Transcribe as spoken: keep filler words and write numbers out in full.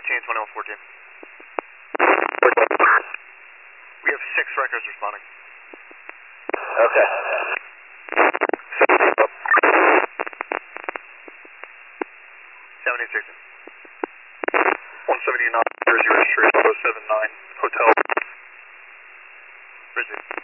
fourteen, twenty-one fourteen. We have six records responding. Okay. seventy six. one seventy-nine, Jersey registration, oh seven nine, hotel. Bridget.